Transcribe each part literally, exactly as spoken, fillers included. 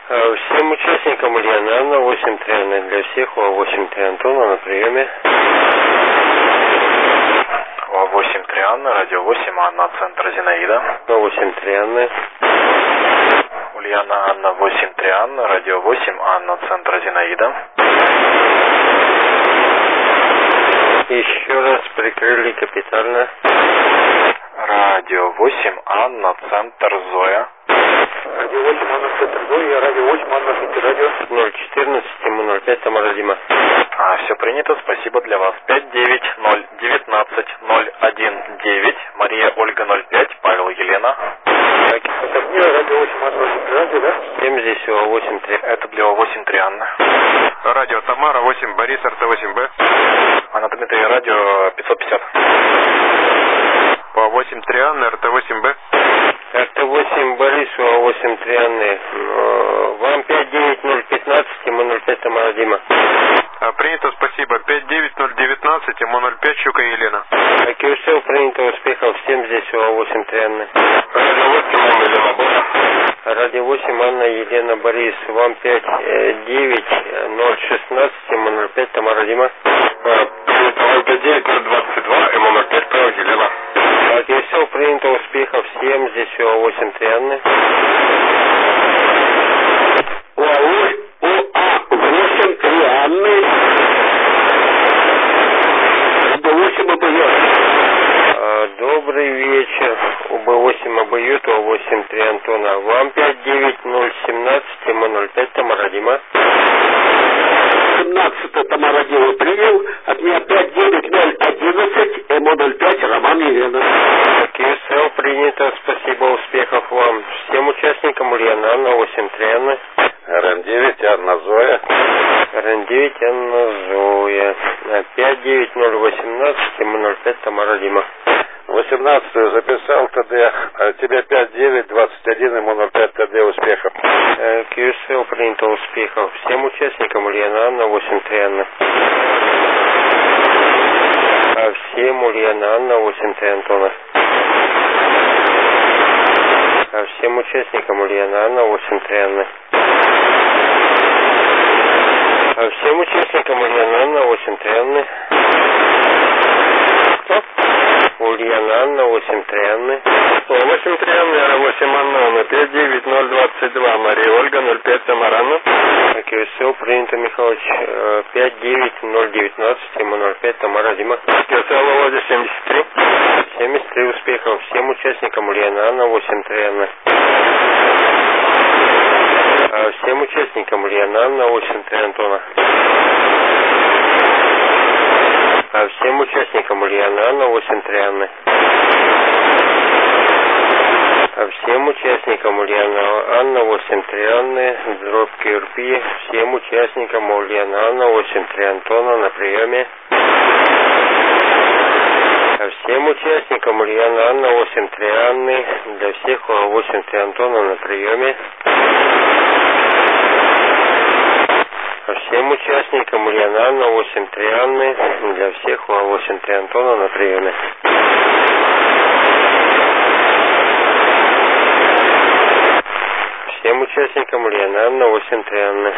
А, всем участникам Ульяна Анна, восемь три Анна для всех, УА восемь три Антона на приеме. УА восемь три Анна, радио восемь Анна, центр Зинаида. УА восемь три Анна. Ульяна Анна, восемь три Анна, радио восемь Анна, центр Зинаида. Еще раз прикрыли капитально. Радио восемь Анна, центр Зоя. Радио восемь Анна, центр Зоя, радио восемь Анна, центр радио. ноль четырнадцать, ему ноль пять, Тамара Дима. А, все принято, спасибо для вас. пять девять ноль девятнадцать ноль один девять, Мария Ольга ноль пять, Павел Елена. Так, это мне радио восемь Анна, центр радио, да? Всем здесь УА восемь три. Это для УА восемь три Анна. Радио Тамара, восемь Борис, эр тэ восемь бэ. Анна Дмитрия, радио пятьсот пятьдесят. УА восемь три Анна, эр тэ восемь бэ. эр тэ восемь Борис, УА восемь три Анны. Вам пять девять ноль пятнадцать, ему ноль пять, Тамара Дима. А, принято, спасибо. пять девять ноль девятнадцать, ему ноль пять, Щука Елена. КСЛ, принято, успехов. Всем здесь УА восемь три Анны. Радио восемь Анна, Елена Борис. Радио восемь Анна, Елена Борис. Вам пять девять ноль шестнадцать, ему ноль пять, Тамара Дима. Принято, вам пять девять ноль двадцать два, ему ноль пять, Павел Елена. КСЛ, принято, успехов. Всем здесь УА восемь три Анны. УА восемь три Анны. Радио восемь АБ. Добрый вечер. УБ восемь АБ, УА восемь три Антона. Вам пять девять ноль семнадцать, ему ноль пять, Тамара Дима. семнадцать Тамара Дима принял. От меня пять девять ноль одиннадцать, ему ноль пять, Роман Елена. КСЛ, принято, спасибо, успехов вам. Всем участникам Ульяна Анна, восемь три Анна. эр эн девять Анна Зоя. эр эн девять Анна Зоя. пять девять ноль восемнадцать, ему ноль пять, Тамара Дима. восемнадцатую записал ТД, а тебе пять девять двадцать один, ему ноль пять ТД, успехов. КСЛ, принято, успехов. Всем участникам Ульяна Анна, восемь три Анна. А всем Ульяна Анна, восемь три Антона. А всем участникам Ульяна Анна, восемь три Анна. А всем участникам Ульяна Анна, восемь три Анны. Кто? Ульяна Анна, восемь три Анны. восемь три Анна, восемь Анна, пять девять ноль двадцать два, Мария Ольга, ноль пять, Тамара Анна. КСЛ, принято, Михайлович. пять девять ноль девятнадцать, ему ноль пять, Тамара Дима. КСЛ, Володя, семьдесят три. семьдесят три, успехов. Всем участникам Ульяна Анна, восемь три Анна. А всем участникам Ульяна Анна, восемь три Антона. А всем участникам Ульяна Анна, восемь три Анны. А всем участникам Ульяна Анна, восемь три Анны, дробь КРП. Всем участникам Ульяна Анна, восемь три Антона на приеме. А всем участникам Ульяна Анна, восемь три Анны, для всех УА восемь три Антона на приеме. А всем участникам Ульяна Анна, восемь три Анны, для всех УА восемь три Антона на приеме. Всем участникам Ульяна Анна, восемь три Анны.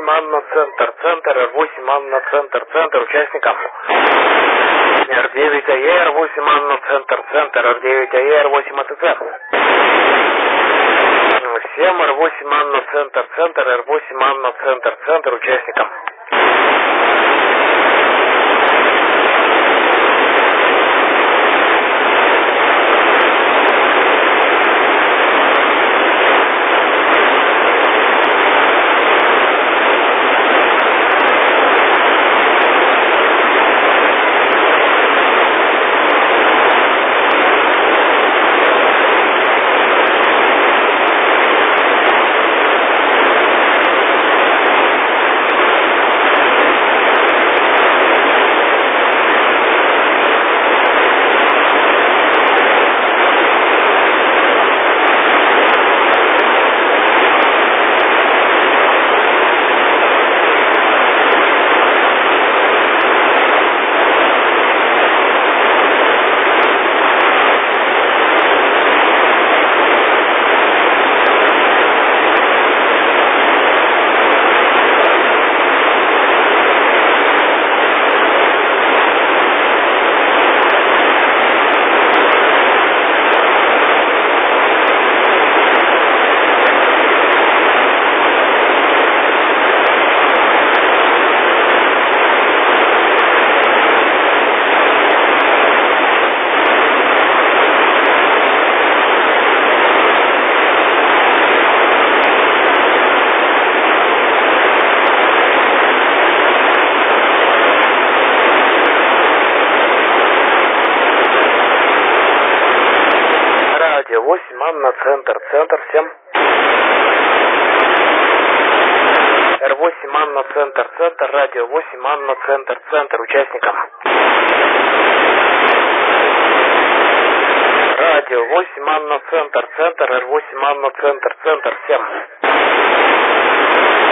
восемь Анна Центр, Центр, Р восемь Анна Центр, Центр, участникам. Р девять АЕ, Р восемь Анна Центр, Центр, Р девять АЕ, Р восемь АТЦ. Всем Р восемь Анна Центр, Центр, Р восемь Анна Центр, Центр, участникам. восемь Анна Центр, Центр, всем. Р восемь Анна Центр, Центр, радио восемь Анна Центр, Центр, участникам. Радио восемь Анна Центр, Центр, Р восемь Анна Центр, Центр, всем.